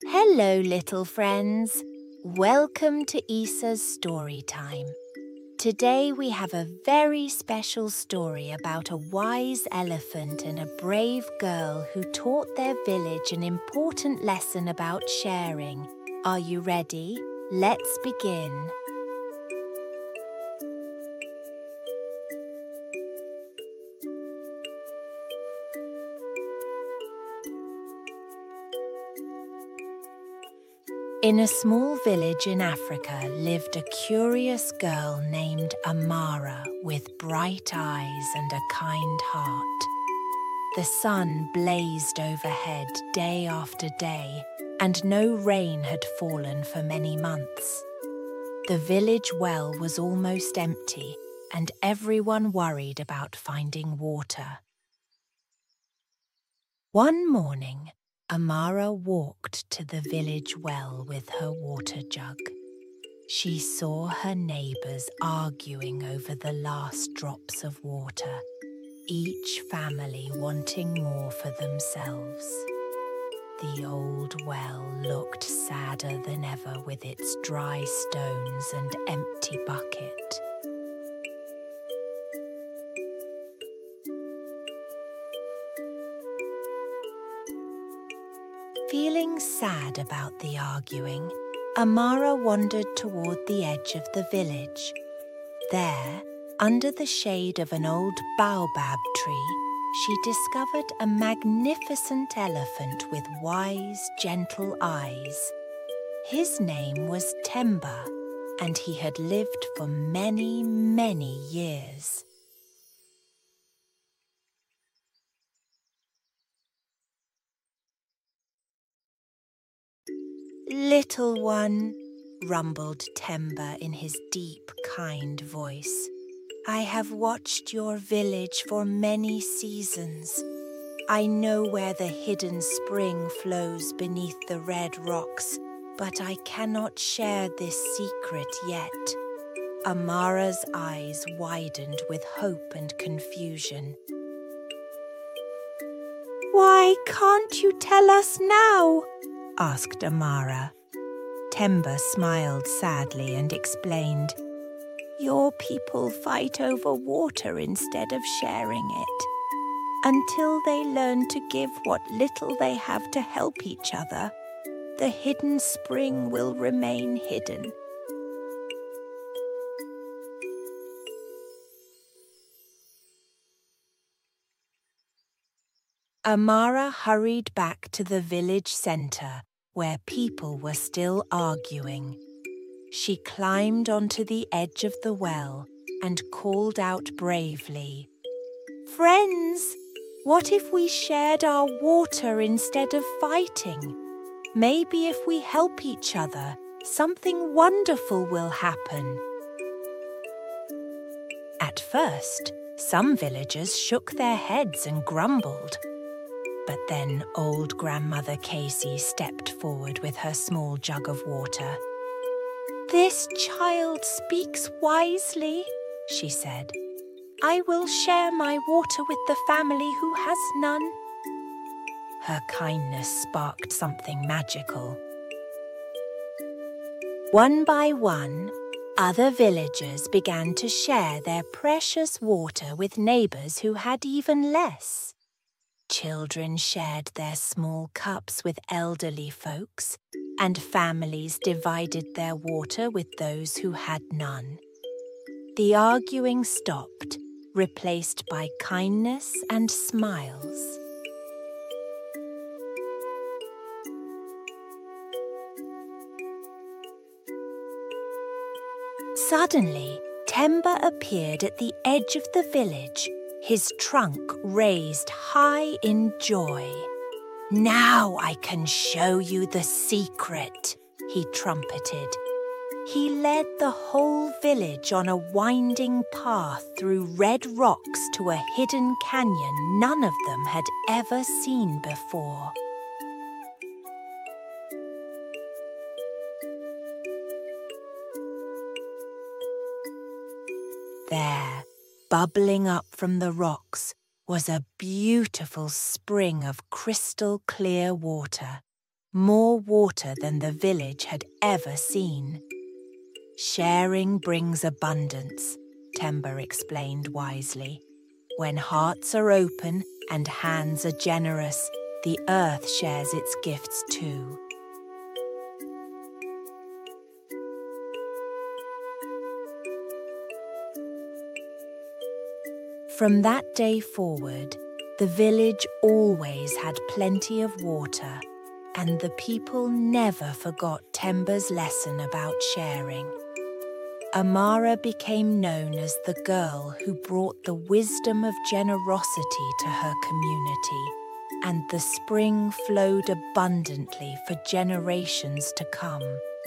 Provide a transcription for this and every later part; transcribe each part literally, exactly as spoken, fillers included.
Hello, little friends. Welcome to Isa's story time. Today we have a very special story about a wise elephant and a brave girl who taught their village an important lesson about sharing. Are you ready? Let's begin. In a small village in Africa lived a curious girl named Amara with bright eyes and a kind heart. The sun blazed overhead day after day, and no rain had fallen for many months. The village well was almost empty, and everyone worried about finding water. One morning, Amara walked to the village well with her water jug. She saw her neighbours arguing over the last drops of water, each family wanting more for themselves. The old well looked sadder than ever with its dry stones and empty bucket. Feeling sad about the arguing, Amara wandered toward the edge of the village. There, under the shade of an old baobab tree, she discovered a magnificent elephant with wise, gentle eyes. His name was Temba, and he had lived for many, many years. "Little one," rumbled Temba in his deep, kind voice, "I have watched your village for many seasons. I know where the hidden spring flows beneath the red rocks, but I cannot share this secret yet." Amara's eyes widened with hope and confusion. "Why can't you tell us now?" asked Amara. Temba smiled sadly and explained, "Your people fight over water instead of sharing it. Until they learn to give what little they have to help each other, the hidden spring will remain hidden." Amara hurried back to the village centre, where people were still arguing. She climbed onto the edge of the well and called out bravely, "Friends, what if we shared our water instead of fighting? Maybe if we help each other, something wonderful will happen." At first, some villagers shook their heads and grumbled. But then old Grandmother Casey stepped forward with her small jug of water. "This child speaks wisely," she said. "I will share my water with the family who has none." Her kindness sparked something magical. One by one, other villagers began to share their precious water with neighbours who had even less. Children shared their small cups with elderly folks, and families divided their water with those who had none. The arguing stopped, replaced by kindness and smiles. Suddenly, Temba appeared at the edge of the village, his trunk raised high in joy. "Now I can show you the secret," he trumpeted. He led the whole village on a winding path through red rocks to a hidden canyon none of them had ever seen before. There, bubbling up from the rocks, was a beautiful spring of crystal clear water, more water than the village had ever seen. Sharing brings abundance, Temba explained wisely. When hearts are open and hands are generous, the earth shares its gifts too. From that day forward, the village always had plenty of water, and the people never forgot Temba's lesson about sharing. Amara became known as the girl who brought the wisdom of generosity to her community, and the spring flowed abundantly for generations to come.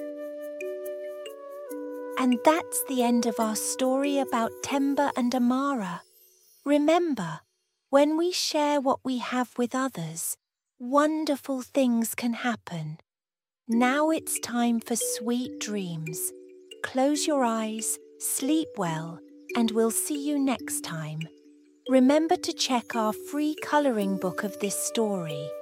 And that's the end of our story about Temba and Amara. Remember, when we share what we have with others, wonderful things can happen. Now it's time for sweet dreams. Close your eyes, sleep well, and we'll see you next time. Remember to check our free colouring book of this story.